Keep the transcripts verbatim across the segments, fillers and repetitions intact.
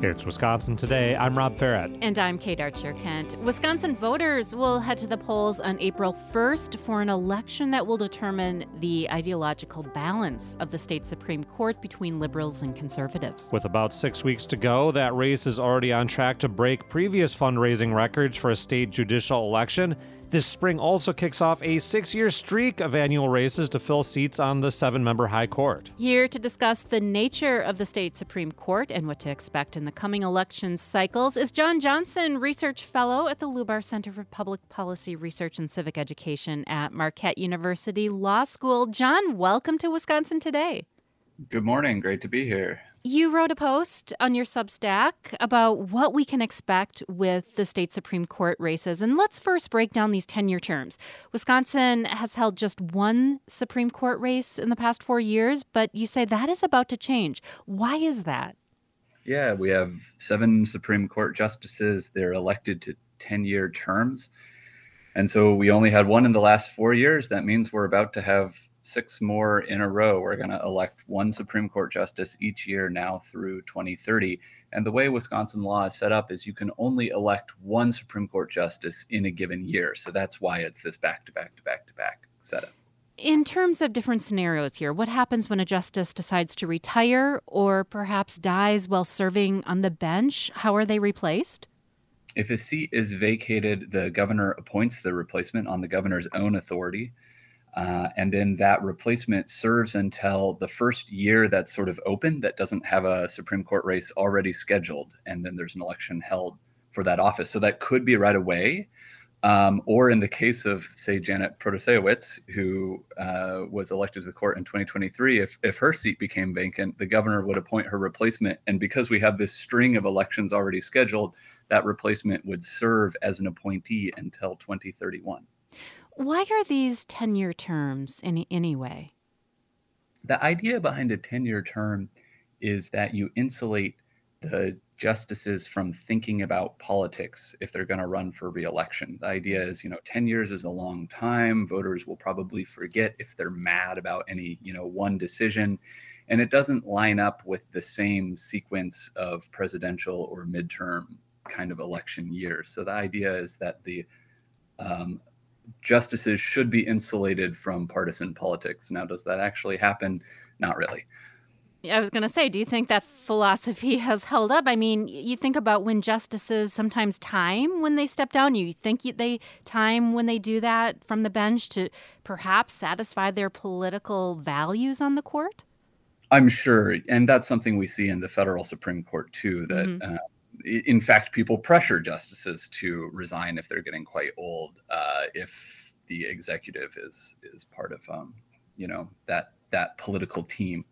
It's Wisconsin Today. I'm Rob Farrett. And I'm Kate Archer-Kent. Wisconsin voters will head to the polls on April first for an election that will determine the ideological balance of the state Supreme Court between liberals and conservatives. With about six weeks to go, that race is already on track to break previous fundraising records for a state judicial election. This spring also kicks off a six-year streak of annual races to fill seats on the seven-member High Court. Here to discuss the nature of the state Supreme Court and what to expect in the coming election cycles is John Johnson, Research Fellow at the Lubar Center for Public Policy Research and Civic Education at Marquette University Law School. John, welcome to Wisconsin Today. Good morning. Great to be here. You wrote a post on your Substack about what we can expect with the state Supreme Court races. And let's first break down these ten-year terms. Wisconsin has held just one Supreme Court race in the past four years, but you say that is about to change. Why is that? Yeah, we have seven Supreme Court justices. They're elected to ten-year terms. And so we only had one in the last four years. That means we're about to have six more in a row. We're going to elect one Supreme Court justice each year now through twenty thirty. And the way Wisconsin law is set up is you can only elect one Supreme Court justice in a given year. So that's why it's this back-to-back-to-back-to-back setup. In terms of different scenarios here, what happens when a justice decides to retire or perhaps dies while serving on the bench? How are they replaced? If a seat is vacated, the governor appoints the replacement on the governor's own authority. Uh, and then that replacement serves until the first year that's sort of open, that doesn't have a Supreme Court race already scheduled. And then there's an election held for that office. So that could be right away. Um, or in the case of, say, Janet Protasiewicz, who uh, was elected to the court in twenty twenty-three, if, if her seat became vacant, the governor would appoint her replacement. And because we have this string of elections already scheduled, that replacement would serve as an appointee until twenty thirty-one. Why are these ten-year terms in any way? The idea behind a ten-year term is that you insulate the justices from thinking about politics if they're going to run for re-election. The idea is, you know, ten years is a long time. Voters will probably forget if they're mad about any, you know, one decision. And it doesn't line up with the same sequence of presidential or midterm kind of election years. So the idea is that the um, justices should be insulated from partisan politics. Now, does that actually happen? Not really. I was going to say, do you think that philosophy has held up? I mean, you think about when justices sometimes time when they step down. You think they time when they do that from the bench to perhaps satisfy their political values on the court? I'm sure. And that's something we see in the federal Supreme Court, too, that mm-hmm. uh, in fact, people pressure justices to resign if they're getting quite old, uh, if the executive is is part of, um, you know, that that political team.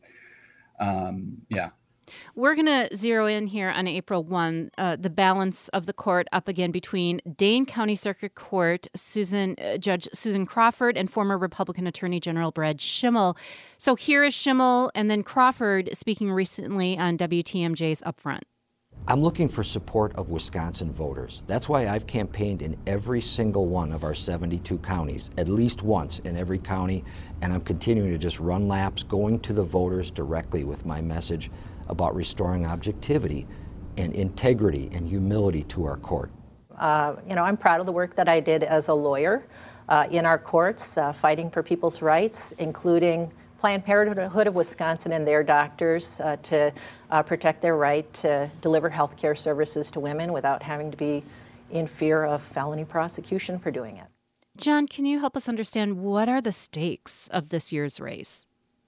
Um, yeah. We're going to zero in here on April first, uh, the balance of the court up again between Dane County Circuit Court, Susan uh, Judge Susan Crawford, and former Republican Attorney General Brad Schimel. So here is Schimel and then Crawford speaking recently on W T M J's Upfront. I'm looking for support of Wisconsin voters. That's why I've campaigned in every single one of our seventy-two counties, at least once in every county, and I'm continuing to just run laps, going to the voters directly with my message about restoring objectivity and integrity and humility to our court. Uh, you know, I'm proud of the work that I did as a lawyer uh, in our courts, uh, fighting for people's rights, including Planned Parenthood of Wisconsin and their doctors uh, to uh, protect their right to deliver health care services to women without having to be in fear of felony prosecution for doing it. John, can you help us understand what are the stakes of this year's race?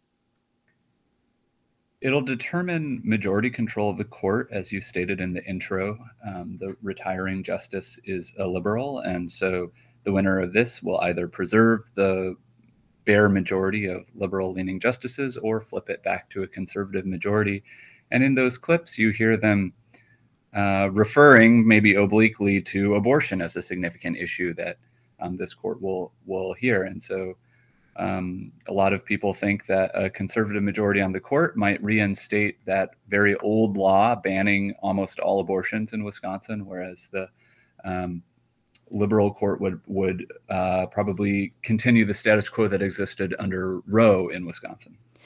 It'll determine majority control of the court, as you stated in the intro. Um, the retiring justice is a liberal, and so the winner of this will either preserve the bare majority of liberal-leaning justices or flip it back to a conservative majority. And in those clips, you hear them uh, referring maybe obliquely to abortion as a significant issue that um, this court will will hear. And so um, a lot of people think that a conservative majority on the court might reinstate that very old law banning almost all abortions in Wisconsin, whereas the um, liberal court would would uh, probably continue the status quo that existed under Roe in Wisconsin.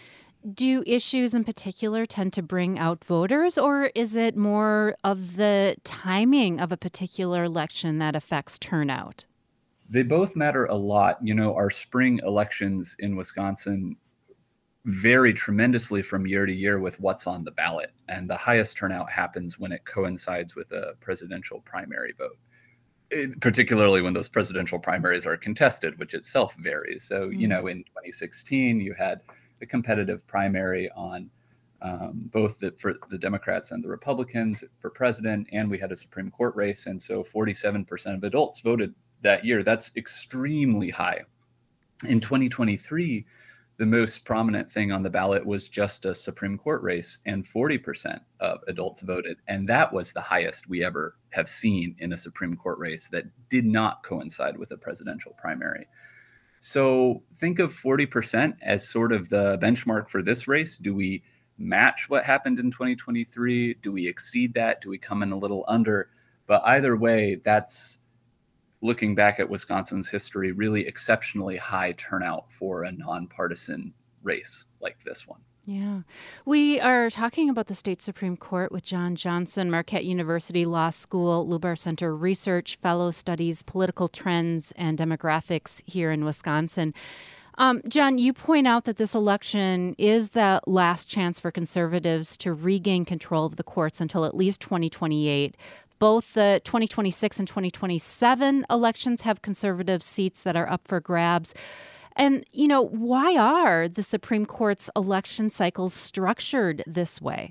Do issues in particular tend to bring out voters, or is it more of the timing of a particular election that affects turnout? They both matter a lot. You know, our spring elections in Wisconsin vary tremendously from year to year with what's on the ballot. And the highest turnout happens when it coincides with a presidential primary vote, it, particularly when those presidential primaries are contested, which itself varies. So, mm. you know, in twenty sixteen, you had a competitive primary on um, both the, for the Democrats and the Republicans for president, and we had a Supreme Court race. And so forty-seven percent of adults voted that year. That's extremely high. In twenty twenty-three, the most prominent thing on the ballot was just a Supreme Court race, and forty percent of adults voted. And that was the highest we ever have seen in a Supreme Court race that did not coincide with a presidential primary. So think of forty percent as sort of the benchmark for this race. Do we match what happened in twenty twenty-three? Do we exceed that? Do we come in a little under? But either way, that's, looking back at Wisconsin's history, really exceptionally high turnout for a nonpartisan race like this one. Yeah. We are talking about the state Supreme Court with John Johnson, Marquette University Law School, Lubar Center Research Fellow, studies political trends and demographics here in Wisconsin. Um, John, you point out that this election is the last chance for conservatives to regain control of the courts until at least twenty twenty-eight. Both the twenty twenty-six and twenty twenty-seven elections have conservative seats that are up for grabs. And, you know, why are the Supreme Court's election cycles structured this way?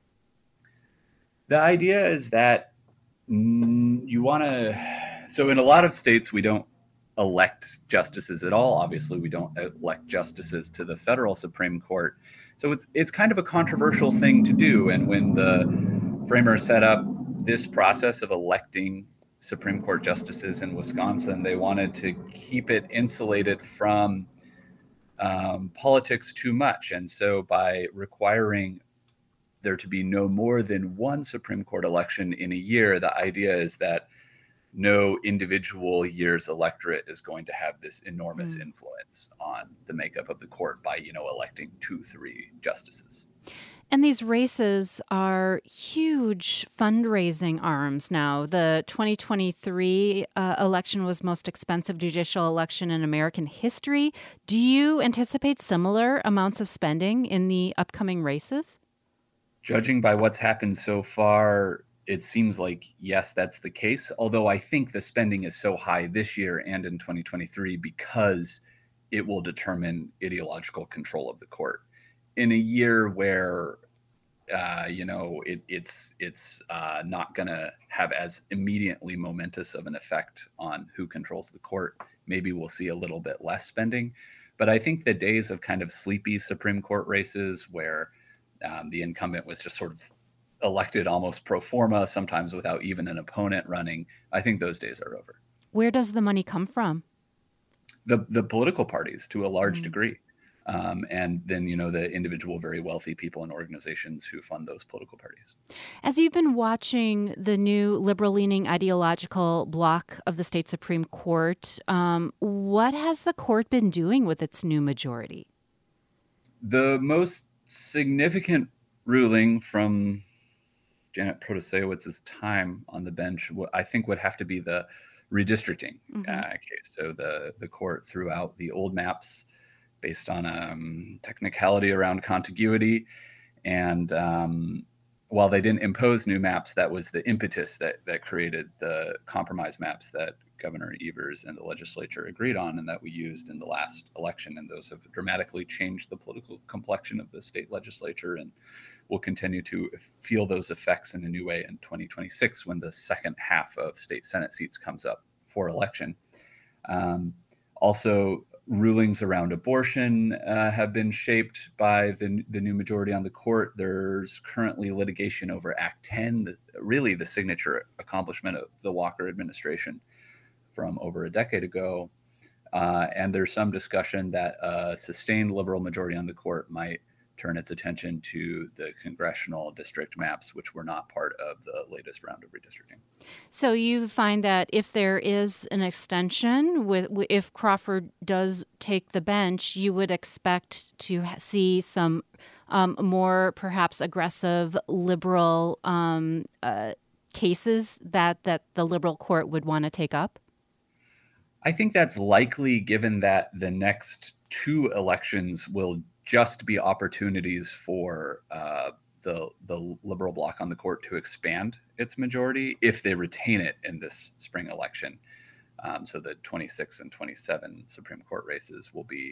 The idea is that mm, you want to, so in a lot of states, we don't elect justices at all. Obviously, we don't elect justices to the federal Supreme Court. So it's it's kind of a controversial thing to do. And when the framers set up this process of electing Supreme Court justices in Wisconsin, they wanted to keep it insulated from um, politics too much. And so by requiring there to be no more than one Supreme Court election in a year, the idea is that no individual year's electorate is going to have this enormous mm. influence on the makeup of the court by, you know, electing two, three justices. And these races are huge fundraising arms now. The twenty twenty-three uh, election was most expensive judicial election in American history. Do you anticipate similar amounts of spending in the upcoming races? Judging by what's happened so far, it seems like, yes, that's the case. Although I think the spending is so high this year and in twenty twenty-three because it will determine ideological control of the court. In a year where, uh, you know, it, it's it's uh, not going to have as immediately momentous of an effect on who controls the court, maybe we'll see a little bit less spending. But I think the days of kind of sleepy Supreme Court races where um, the incumbent was just sort of elected almost pro forma, sometimes without even an opponent running, I think those days are over. Where does the money come from? The, the political parties, to a large mm. degree. Um, and then, you know, the individual, very wealthy people and organizations who fund those political parties. As you've been watching the new liberal-leaning ideological bloc of the state Supreme Court, um, what has the court been doing with its new majority? The most significant ruling from Janet Protasewicz's time on the bench, I think, would have to be the redistricting mm-hmm. uh, case. So the, the court threw out the old maps based on um, technicality around contiguity. And um, while they didn't impose new maps, that was the impetus that, that created the compromise maps that Governor Evers and the legislature agreed on and that we used in the last election. And those have dramatically changed the political complexion of the state legislature and will continue to feel those effects in a new way in twenty twenty-six when the second half of state Senate seats comes up for election. Um, also, rulings around abortion uh, have been shaped by the, the new majority on the court. There's currently litigation over Act ten, the, really the signature accomplishment of the Walker administration from over a decade ago. Uh, and there's some discussion that a sustained liberal majority on the court might turn its attention to the congressional district maps, which were not part of the latest round of redistricting. So you find that if there is an extension, with if Crawford does take the bench, you would expect to see some um, more perhaps aggressive liberal um, uh, cases that, that the liberal court would want to take up? I think that's likely, given that the next two elections will just be opportunities for uh, the the liberal bloc on the court to expand its majority if they retain it in this spring election. Um, so the twenty-six and twenty-seven Supreme Court races will be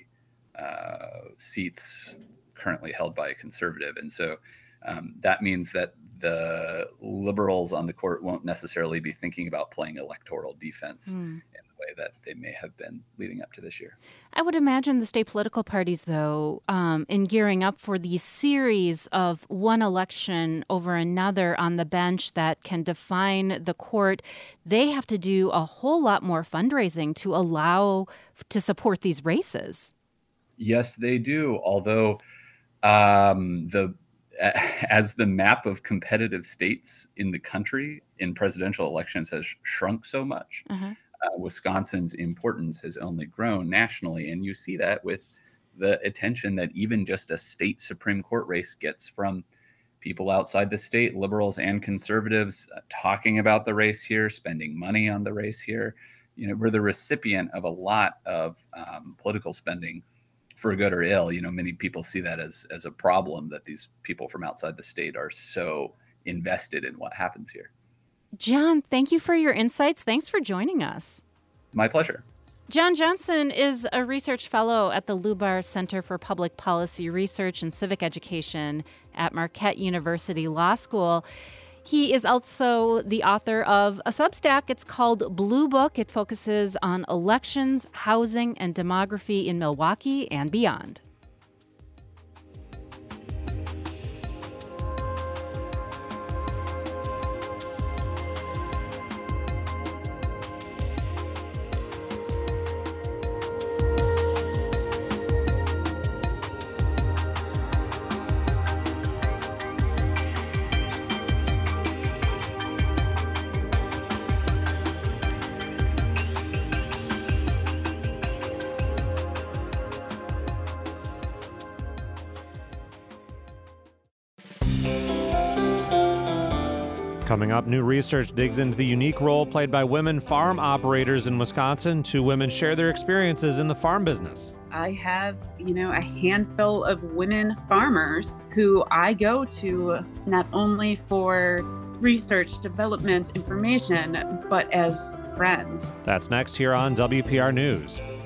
uh, seats currently held by a conservative. And so um, that means that the liberals on the court won't necessarily be thinking about playing electoral defense mm. in the way that they may have been leading up to this year. I would imagine the state political parties, though, um, in gearing up for these series of one election over another on the bench that can define the court, they have to do a whole lot more fundraising to allow to support these races. Yes, they do. Although um, the as the map of competitive states in the country in presidential elections has shrunk so much, uh-huh. uh, Wisconsin's importance has only grown nationally. And you see that with the attention that even just a state Supreme Court race gets from people outside the state, liberals and conservatives, uh, talking about the race here, spending money on the race here. You know, we're the recipient of a lot of um, political spending, for good or ill. You know, many people see that as as a problem, that these people from outside the state are so invested in what happens here. John, thank you for your insights. Thanks for joining us. My pleasure. John Johnson is a research fellow at the Lubar Center for Public Policy Research and Civic Education at Marquette University Law School. He is also the author of a Substack. It's called Blue Book. It focuses on elections, housing, and demography in Milwaukee and beyond. Coming up, new research digs into the unique role played by women farm operators in Wisconsin. Two women share their experiences in the farm business. I have, you know, a handful of women farmers who I go to not only for research, development, information, but as friends. That's next here on W P R News.